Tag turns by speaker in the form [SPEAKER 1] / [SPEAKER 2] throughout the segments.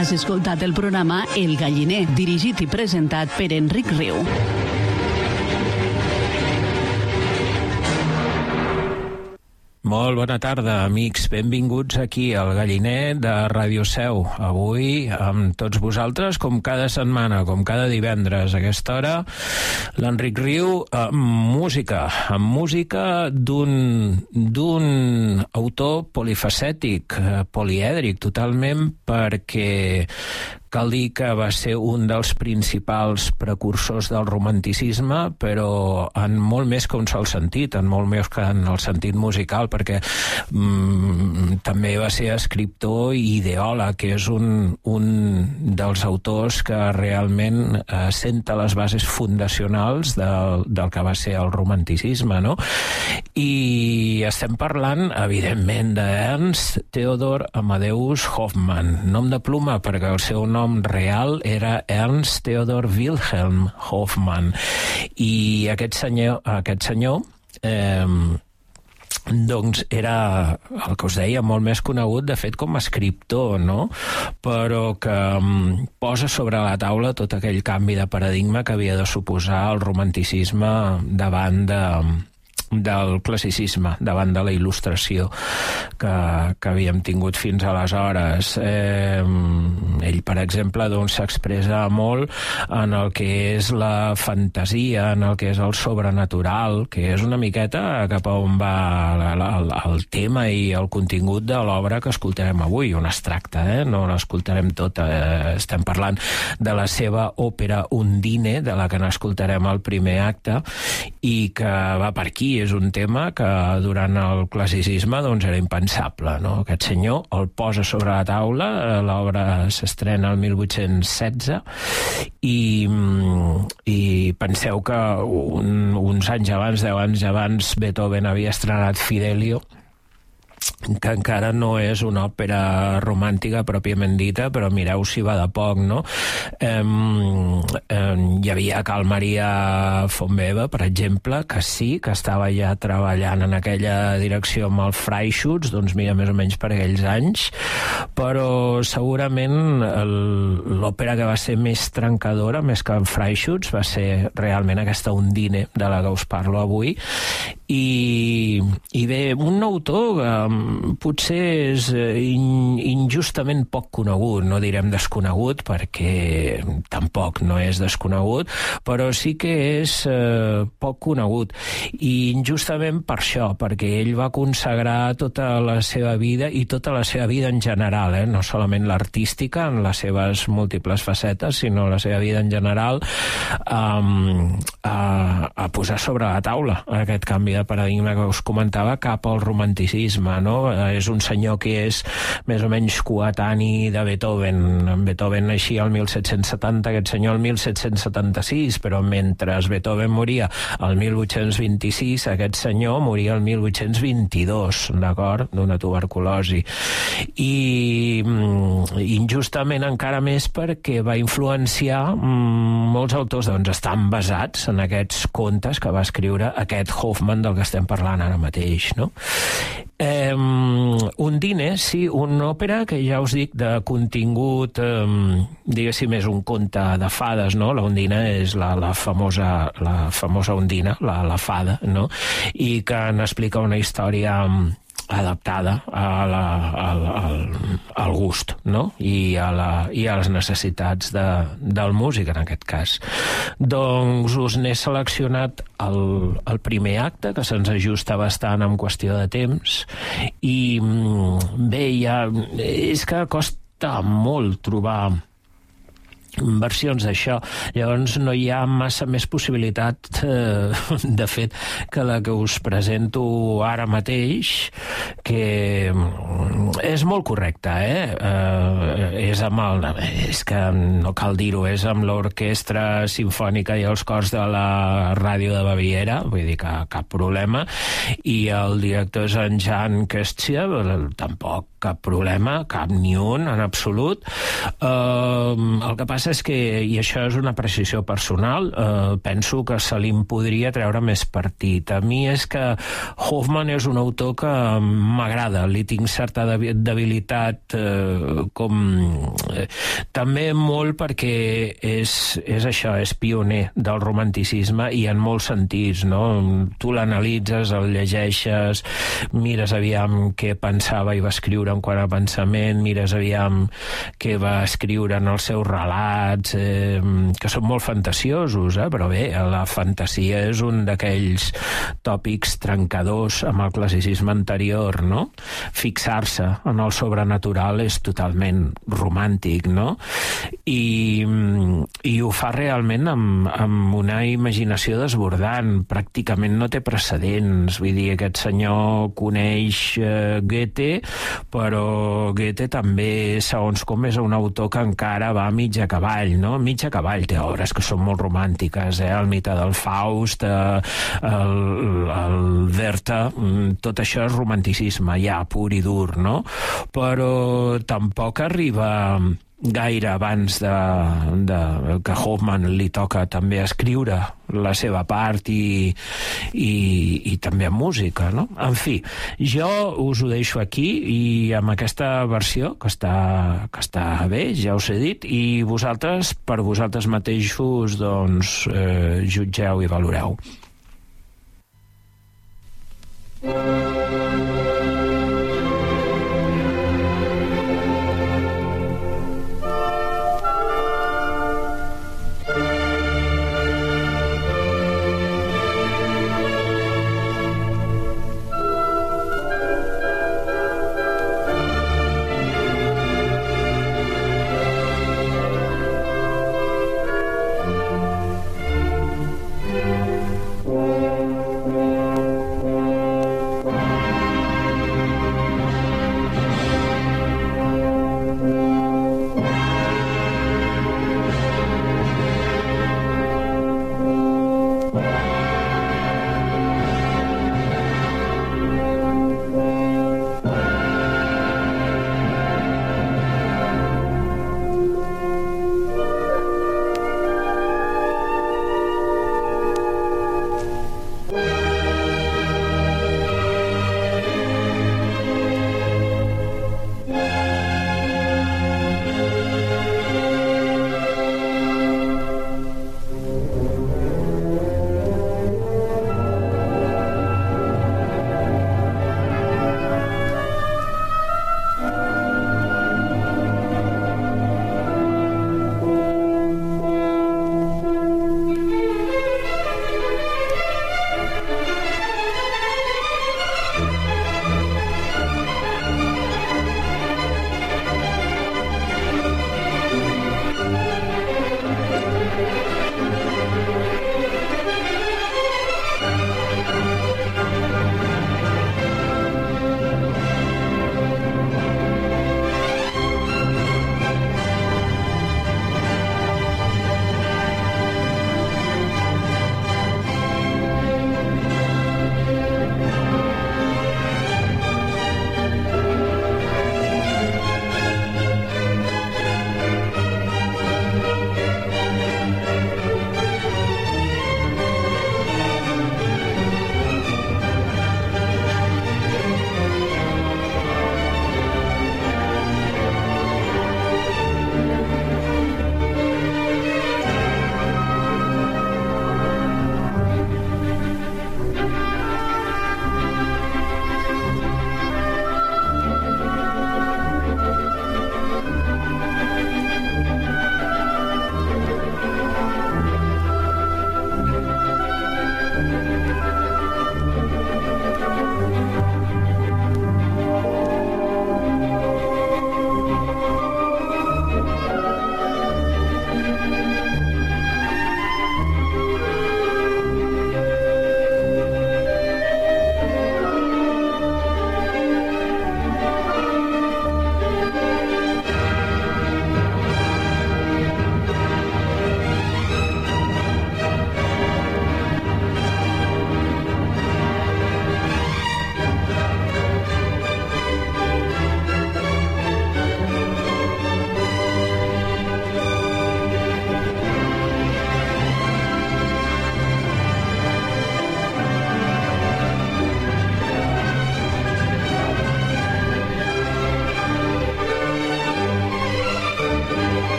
[SPEAKER 1] Has escoltat el programa El Galliner, dirigit i presentat per Enric Riu.
[SPEAKER 2] Molt bona tarda, amics. Benvinguts aquí al Galliner de Ràdio Seu. Avui, amb tots vosaltres, com cada setmana, com cada divendres a aquesta hora, l'Enric Riu amb música d'un autor polifacètic, polièdric totalment, perquè cal dir que va ser un dels principals precursors del romanticisme, però en molt més que un sol sentit, en molt més que en el sentit musical, perquè també va ser escriptor i ideòleg, que és un dels autors que realment assenta les bases fundacionals del que va ser el romanticisme, no? I estem parlant, evidentment, d'Ernst Theodor Amadeus Hoffmann, nom de pluma perquè el seu nom real era Ernst Theodor Wilhelm Hoffmann, i aquest senyor doncs era el que us deia, molt més conegut de fet com a escriptor, no? Però que posa sobre la taula tot aquell canvi de paradigma que havia de suposar el romanticisme davant del classicisme, davant de la il·lustració que havíem tingut fins aleshores. Ell, per exemple, doncs, s'expressa molt en el que és la fantasia, en el que és el sobrenatural, que és una miqueta cap a on va el tema i el contingut de l'obra que escoltarem avui, on es tracta, no l'escoltarem tota. Estem parlant de la seva òpera Undine, de la que n'escoltarem el primer acte, i que va per aquí. És un tema que durant el classicisme doncs, era impensable, no? Aquest senyor el posa sobre la taula, l'obra s'estrena el 1816 i penseu que uns anys abans, 10 anys abans, Beethoven havia estrenat Fidelio, que encara no és una òpera romàntica pròpiament dita, però mireu si va de poc, no? Hi havia Carl Maria von Weber, per exemple, que sí, que estava ja treballant en aquella direcció amb el Freischütz, doncs mira, més o menys per aquells anys, però segurament l'òpera que va ser més trencadora, més que el Freischütz, va ser realment aquesta Undine de la que us parlo avui. I bé, un autor que potser és injustament poc conegut, no direm desconegut, perquè tampoc no és desconegut, però sí que és poc conegut, i injustament per això, perquè ell va consagrar tota la seva vida, i tota la seva vida en general, no solament l'artística en les seves múltiples facetes, sinó la seva vida en general, a posar sobre la taula aquest canvi de paradigma que us comentava cap al romanticisme, no? És un senyor que és més o menys coetani de Beethoven. Beethoven naixia el 1770, aquest senyor el 1776, però mentre Beethoven moria el 1826, aquest senyor moria el 1822, d'acord? D'una tuberculosi. I injustament encara més perquè va influenciar molts autors, doncs estan basats en aquests contes que va escriure aquest Hoffmann del que estem parlant ara mateix, no? Undine, sí, una òpera que ja us dic de contingut, diguéssim, és un conte de fades, no? La Undine és la famosa Undina, la fada, no? I que n'explica una història adaptada al gust, no? I a les necessitats del músic, en aquest cas. Doncs us n'he seleccionat el primer acte, que se'ns ajusta bastant en qüestió de temps, i bé, és que costa molt trobar versions d'això, llavors no hi ha massa més possibilitat de fet que la que us presento ara mateix, que és molt correcta, és que no cal dir-ho, és amb l'Orquestra Simfònica i els cors de la Ràdio de Baviera, vull dir que cap problema, i el director és en Jan Köstler, tampoc cap problema, cap ni un, en absolut. El que passa passa és que, i això és una precisió personal, penso que se li podria treure més partit. A mi és que Hoffmann és un autor que m'agrada, li tinc certa debilitat, també molt perquè és això, és pioner del romanticisme i en molts sentits, no? Tu l'analitzes, el llegeixes, mires aviam què pensava i va escriure en quant a pensament, mires aviam què va escriure en els seus relats, que són molt fantasiosos, però bé, la fantasia és un d'aquells tòpics trencadors amb el classicisme anterior, no? Fixar-se en el sobrenatural és totalment romàntic, no? I ho fa realment amb una imaginació desbordant, pràcticament no té precedents, vull dir, aquest senyor coneix Goethe, però Goethe també, segons com, és un autor que encara va a mig a cavall, no? Mig a cavall, té obres que són molt romàntiques, el mite del Faust, el Werther, tot això és romanticisme, ja, pur i dur, no? Però tampoc arriba gaire abans que Hoffmann li toca també escriure la seva part i també en música, no? En fi, jo us ho deixo aquí i amb aquesta versió que està bé, ja us he dit, i vosaltres, per vosaltres mateixos, doncs, jutgeu i valoreu.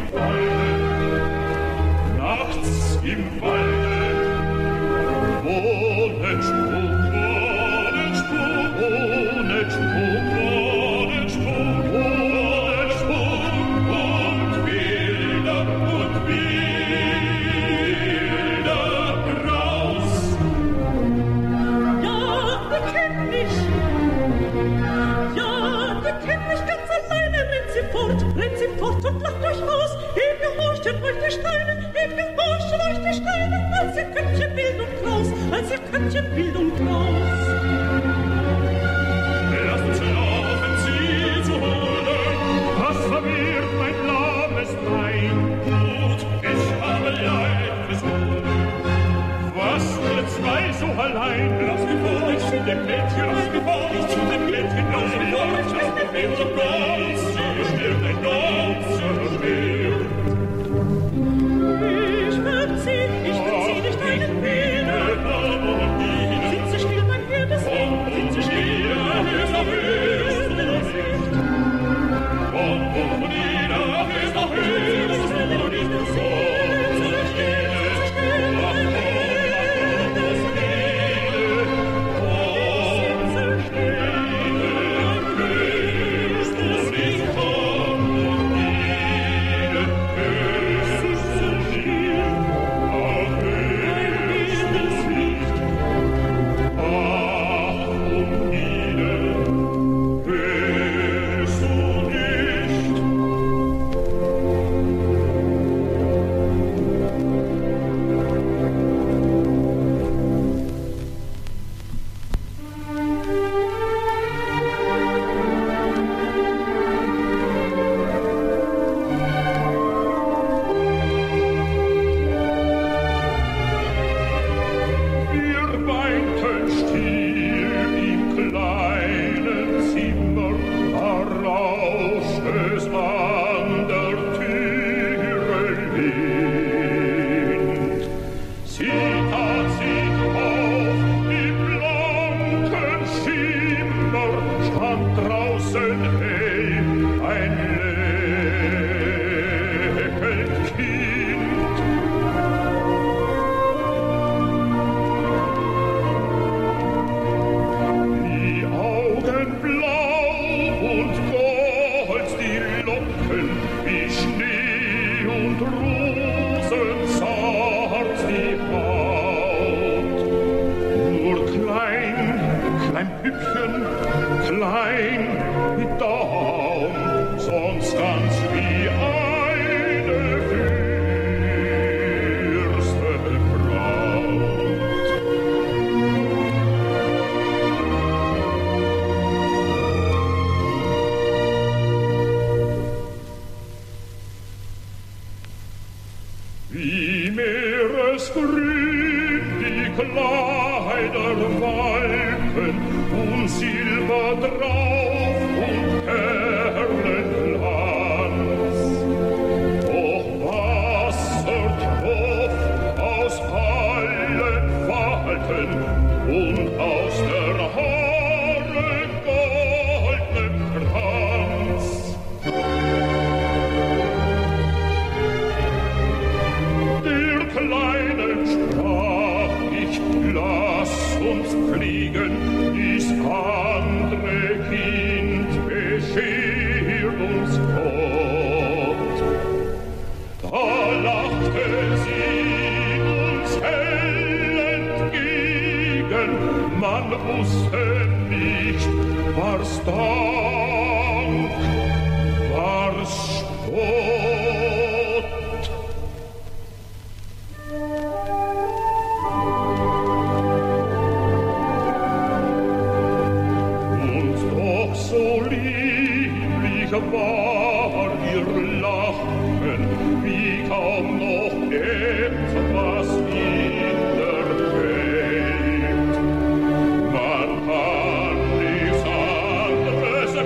[SPEAKER 3] Man kann nichts anderes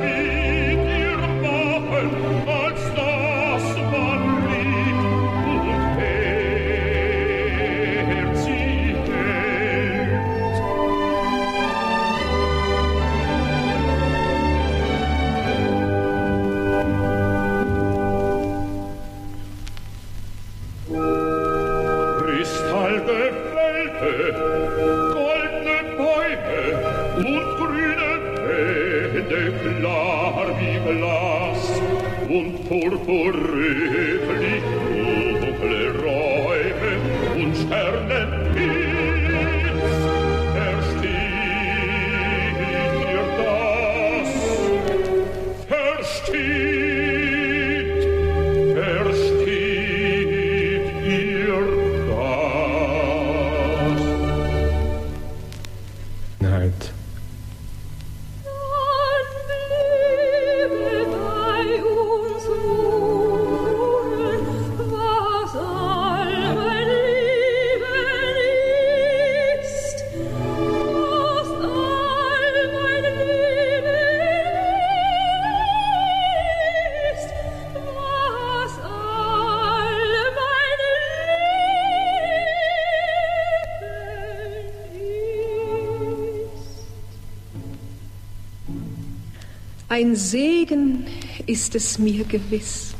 [SPEAKER 3] Ein Segen ist es mir gewiss.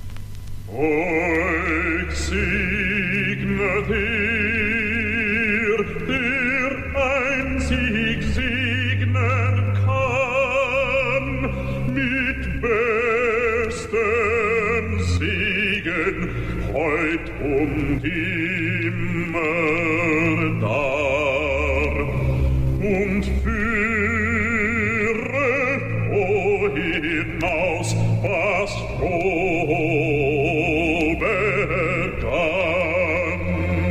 [SPEAKER 4] Euch segnet der einzig segnen kann, mit bestem Segen heut und immer dar und hinaus, was froh begann.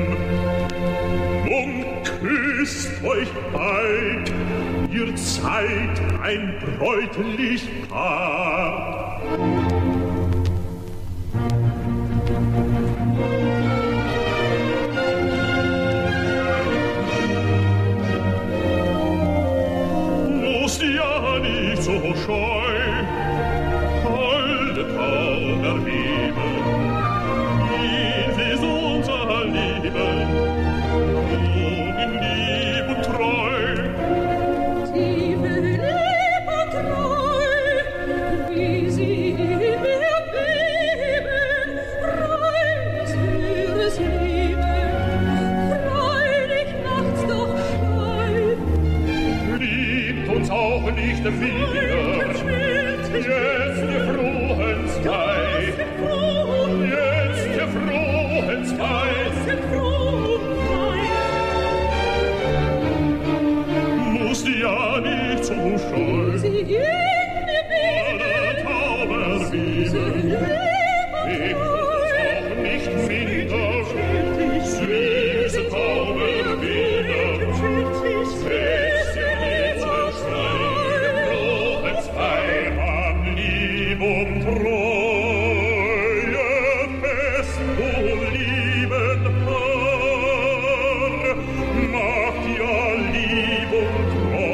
[SPEAKER 4] Nun küsst euch beid, ihr seid ein bräutlich Paar. Musst ja nicht so scheu, holde Tauberliebe, dies ist unser Liebe, und in Lieb und Treu.
[SPEAKER 5] Tiefe Lieb und Treu, wie sie mir geben, reines ihres Leben, freudig nachts doch frei.
[SPEAKER 4] Liebt uns auch nicht wieder, jetzt ihr frohen Sky, jetzt ihr frohen Sky, musst ja nicht so scheu, alle Tauberliebe, liebt uns auch nicht minder, süße Tauberliebe, jetzt ihr frohen Sky, und Treue fest und lieben Paar, macht ja Lieb und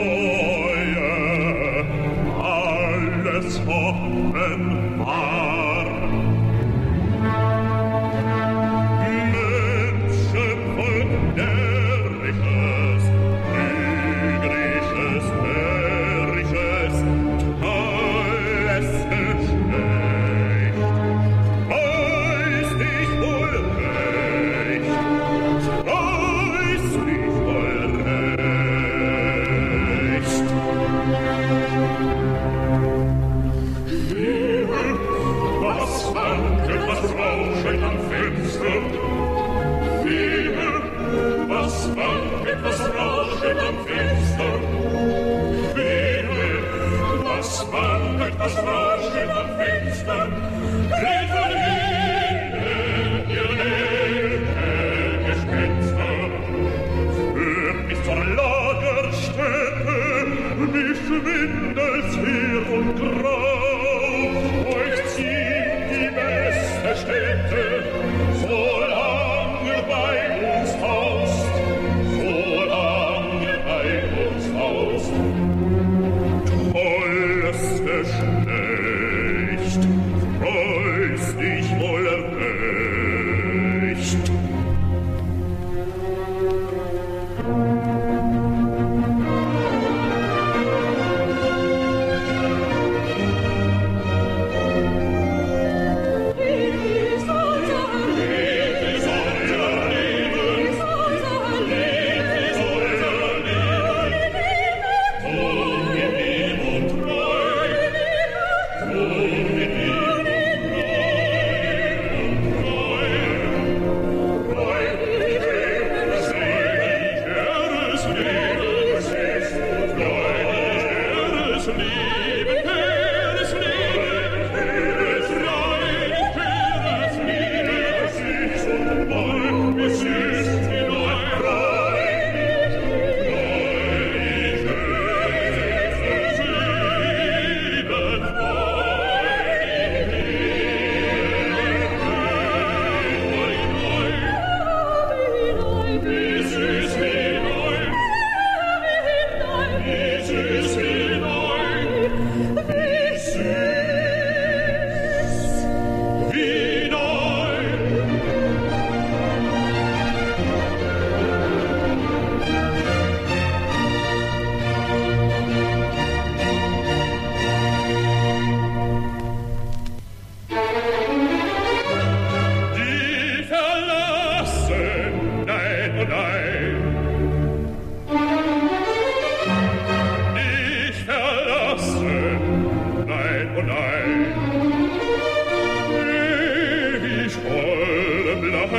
[SPEAKER 4] Treue alles offenbar. Menschenvolk Närrisches, Lügrisches, Märrisches, was rauschet am Fenster? Wehe, was wandert, was rauschet am Fenster? Dreht von innen ihr Gespenster. Führt bis zur Lagerstätte, wie schwindelt Heer und Grau. Euch zieht die beste Stätte, solange bei uns haust. Tollste Schlecht, freust dich wohl recht. Ist unser Leben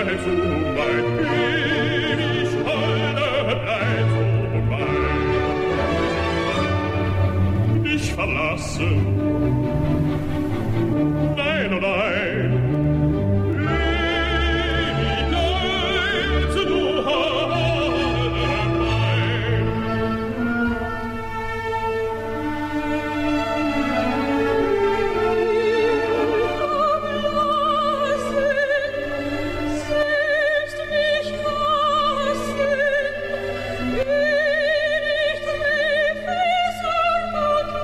[SPEAKER 4] bleibst du mein, ewig holde bleibst du mein. Dich verlassen, nein, oh nein, ewig bleibst du holde mein.
[SPEAKER 5] Selbst mich hassen, ewig treffes und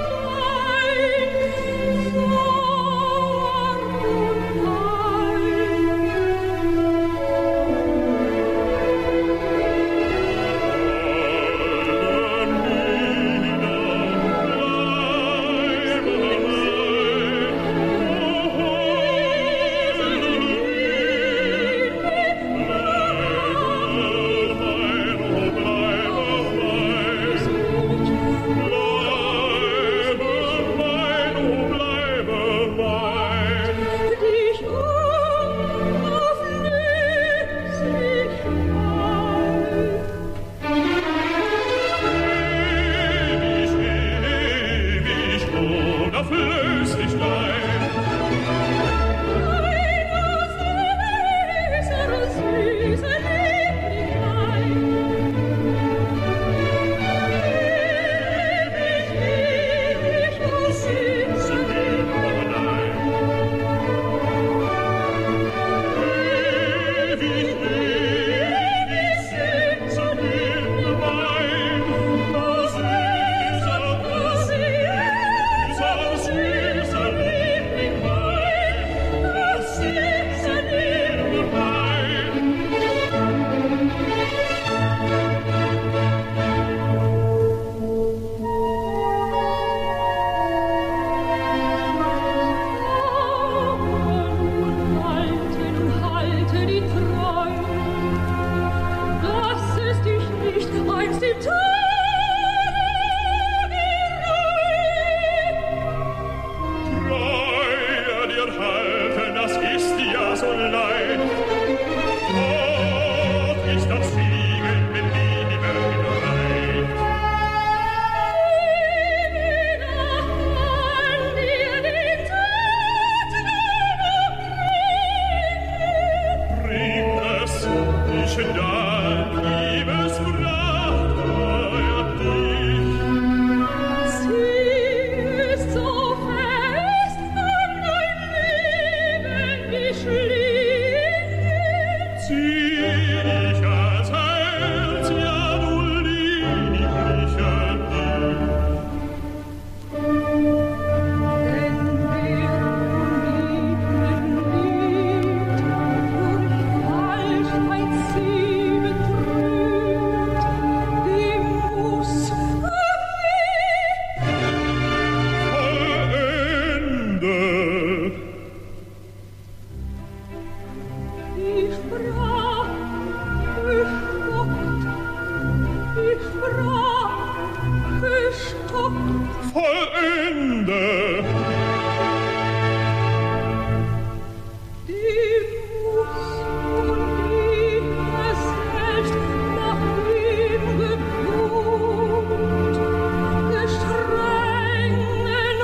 [SPEAKER 4] Vollende.
[SPEAKER 5] Die muss und ich selbst nach ihm gewohnt, gestrengen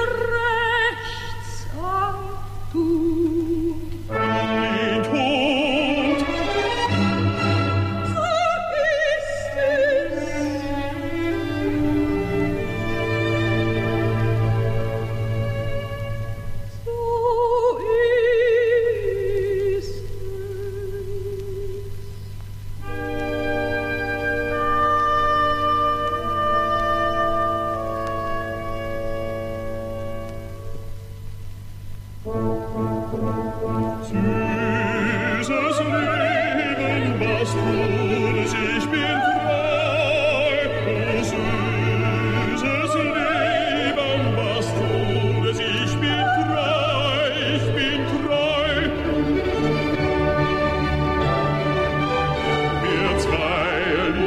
[SPEAKER 5] Rechtsamt tut.
[SPEAKER 4] Den Tod.
[SPEAKER 5] So ist es. So ist es.
[SPEAKER 4] Süßes Leben, was tut, ich bin frei. Süßes Leben, was tut, ich bin frei, ich bin treu. Wir zwei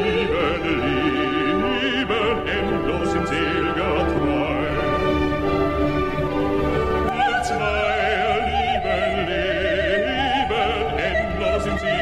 [SPEAKER 4] lieben endlos in sel'ger Treu. Wir zwei lieben endlos in sel'ger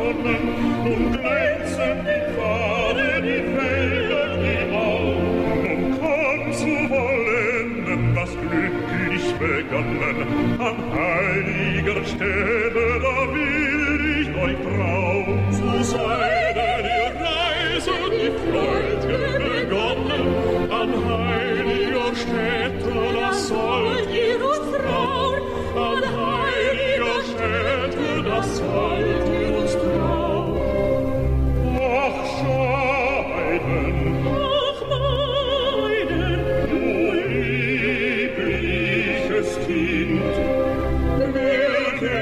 [SPEAKER 4] Sonnen und glänzen die Pfade, die Felder, die Auen. Um kaum zu vollenden, was glücklich begonnen, an heiliger Stätte, da will ich euch trauen. So sei denn ihr Reise, die Freude begonnen, an heiliger Stätte, das sollt ihr uns trauen, an heiliger Stätte, das sollt ihr uns trauen. Ach, Scheiden, ach, Meiden, du liebliches Kind, welche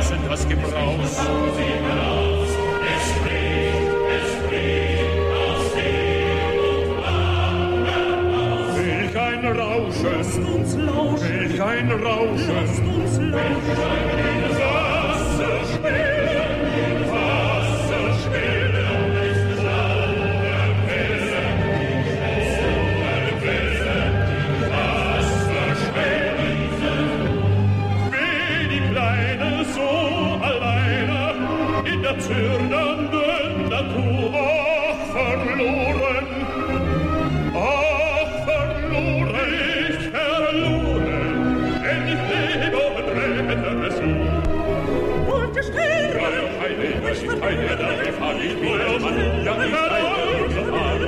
[SPEAKER 4] Brausen, das Gebraus. Welch ein Rausches, welch ein Rausches, zürnenden Natur, verloren, ich verloren, denn ich lebe und rette sie. Und ich sterbe, ich teile der Gefahr, ich bin der Mann, ja, ich teile der Gefahr.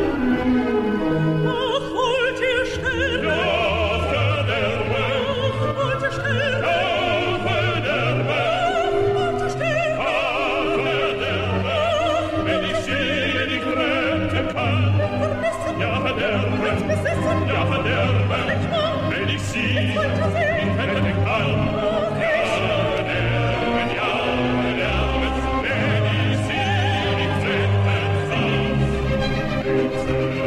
[SPEAKER 4] Ach, wollt ihr sterben? Ja, verderben. Ach, wollt ihr sterben? Ja, verderben. Ja, verderben, wenn ich sie nicht retten kann. Ja, verderben, wenn ich sie nicht retten kann.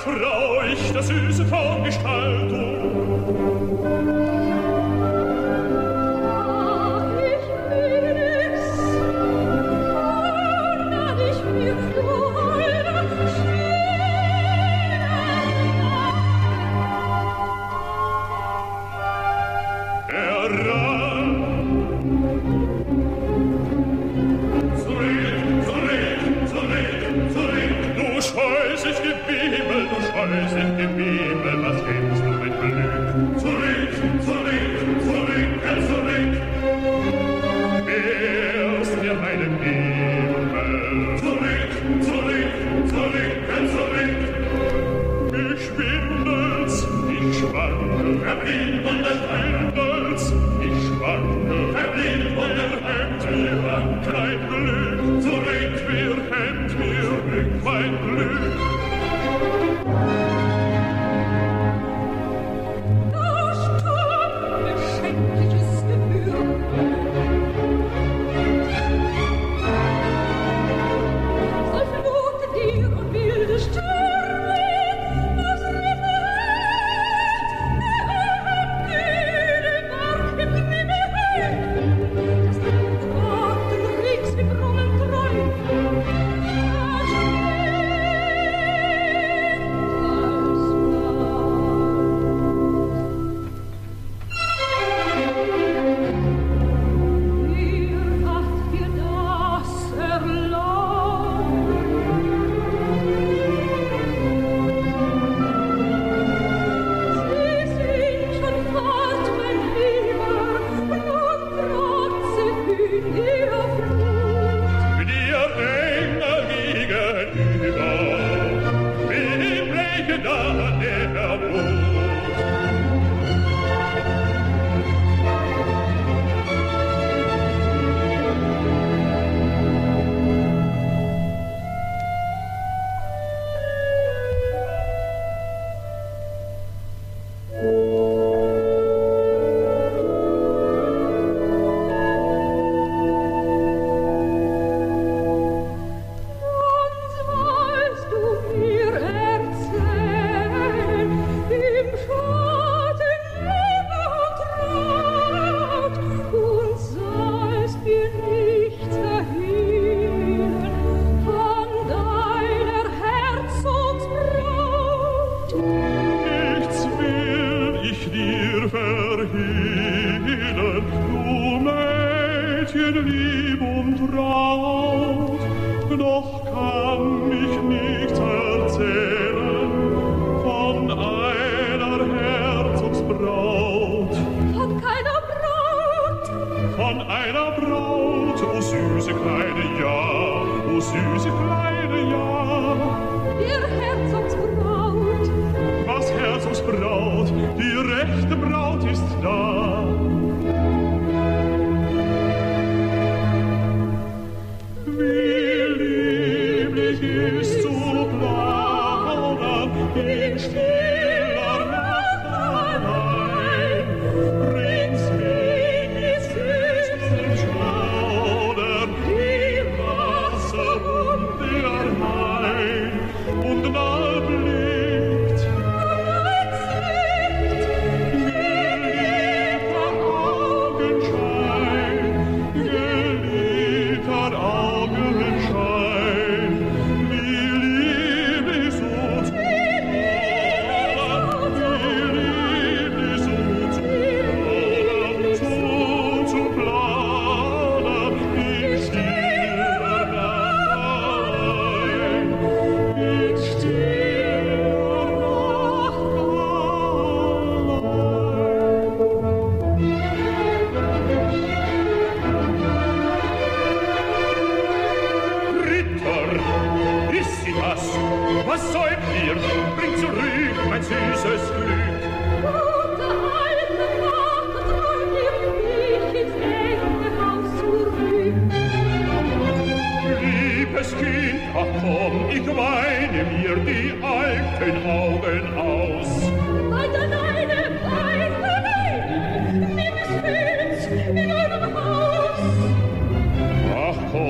[SPEAKER 4] vertrau ich der süßen Traumgestaltung.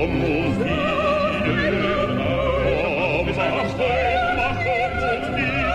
[SPEAKER 4] Mach uns wieder,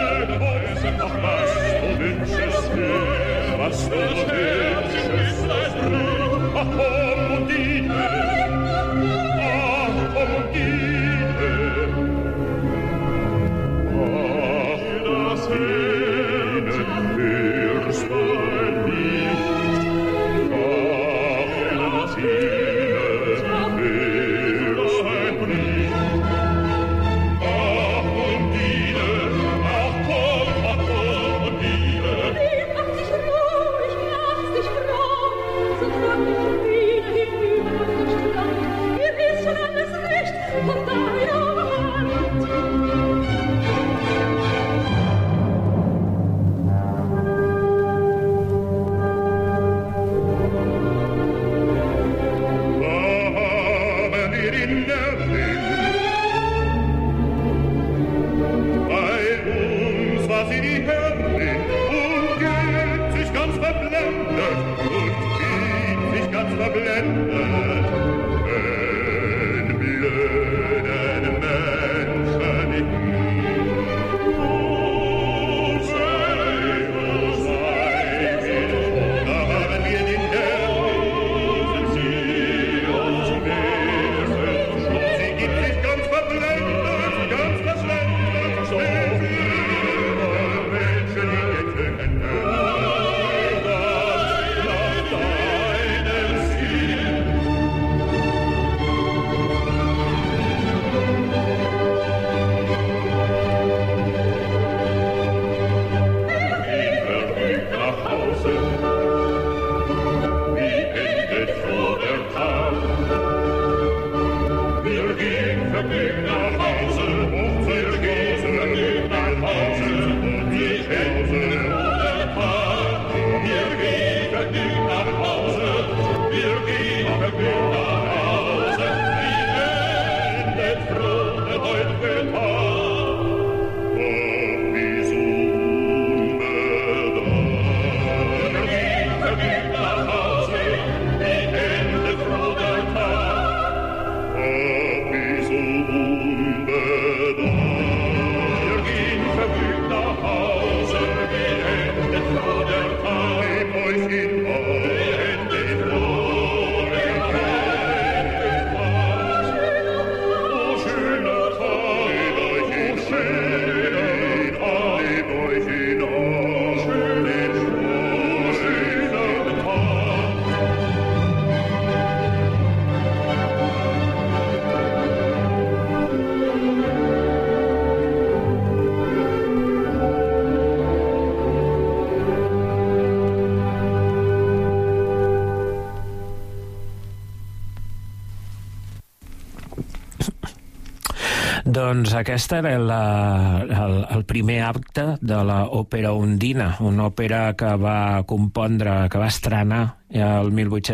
[SPEAKER 2] Doncs aquest era el primer acte de l'òpera Undina, una òpera que va compondre, que va estrenar el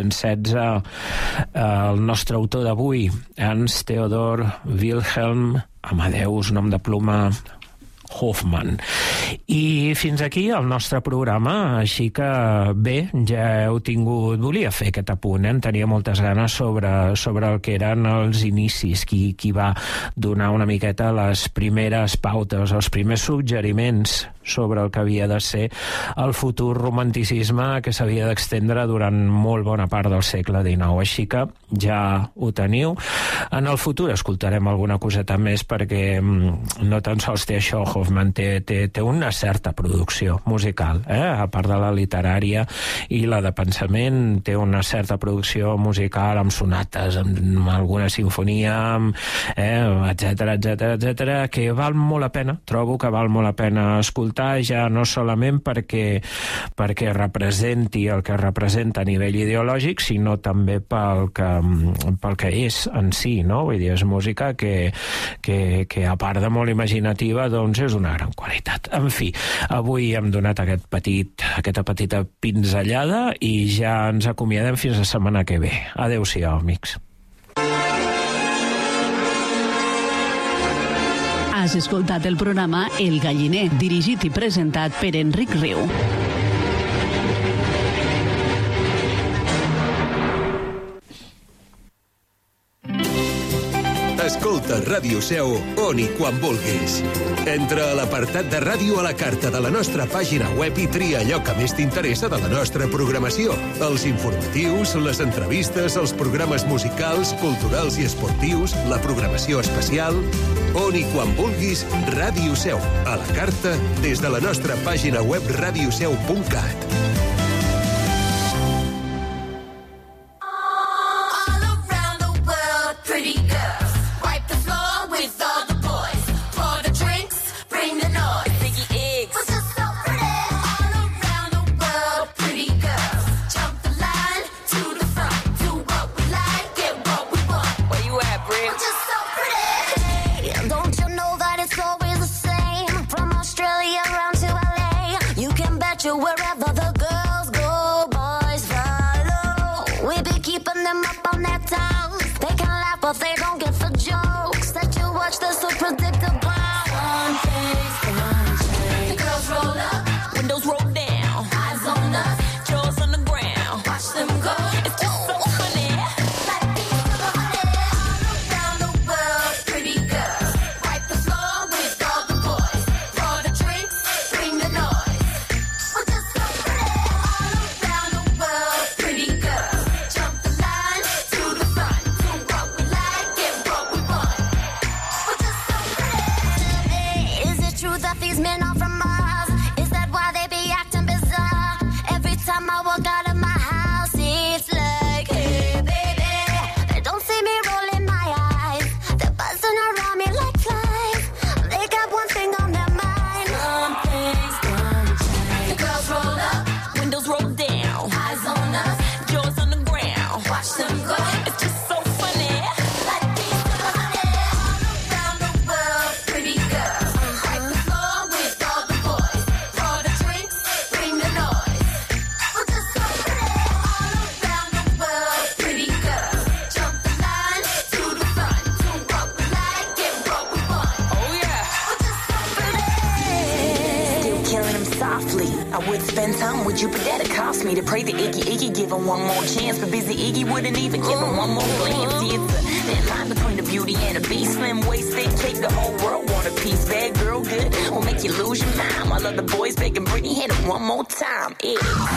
[SPEAKER 2] 1816 el nostre autor d'avui, Ernst Theodor Wilhelm Amadeus, nom de pluma, Hoffmann. I fins aquí el nostre programa, així que bé, ja heu tingut... Volia fer aquest apunt, en tenia moltes ganes sobre el que eren els inicis, qui va donar una miqueta les primeres pautes, els primers suggeriments sobre el que havia de ser el futur romanticisme que s'havia d'extendre durant molt bona part del segle XIX. Així que ja ho teniu. En el futur escoltarem alguna coseta més perquè no tan sols té això, Hoffmann té una certa producció musical, a part de la literària i la de pensament, té una certa producció musical amb sonates, amb alguna sinfonia, etcètera, que val molt la pena, trobo que val molt la pena escoltar, ja no solament perquè representi el que representa a nivell ideològic, sinó també pel que és en si, no? Vull dir, és música que a part de molt imaginativa, doncs és una gran qualitat. En fi, avui hem donat aquesta petita pinzellada i ja ens acomiadem fins la setmana que ve. Adéu-siau, amics.
[SPEAKER 1] Has escoltat el programa El Galliner, dirigit i presentat per Enric Riu.
[SPEAKER 6] Escolta Ràdio Seu on i quan vulguis. Entra a l'apartat de ràdio a la carta de la nostra pàgina web i tria allò que més t'interessa de la nostra programació. Els informatius, les entrevistes, els programes musicals, culturals i esportius, la programació especial... On i quan vulguis, Ràdio Seu. A la carta des de la nostra pàgina web radioseu.cat.
[SPEAKER 7] Just so pretty. these men are from Mars. Is that why they be acting bizarre? Every time I walk out of my house, it's like, hey, baby. They don't see me rolling my eyes. They're buzzing around me like flies. They got one thing on their mind. Some things don't change. The girls roll up, windows roll down. Eyes on us, jaws on the ground. Watch them go. It's just so funny. Like these girls all around the world, pretty girls. Wipe the floor with all the boys. Pour the drinks, bring the noise. We're just so pretty. All around the world, pretty girls. Jump the line to the front. Do what we like, get what we want. Oh yeah. We're just so pretty. Still killing them softly. I would spend time with you, but that'd cost me to pray to Iggy, give him one more chance. But busy Iggy wouldn't even give him one more glance. See, it's a thin line between the beauty and the beast. Slim waisted cake, the whole world want a piece. Bad girl good, will make you lose your mind. While other boys begging Britney, hit it one more time. Yeah.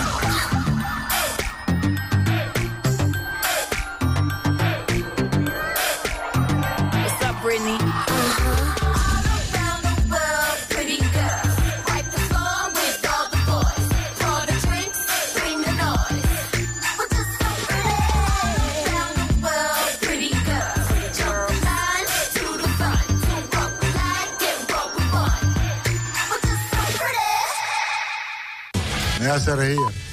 [SPEAKER 7] What's up, Britney?
[SPEAKER 8] Me hace reír.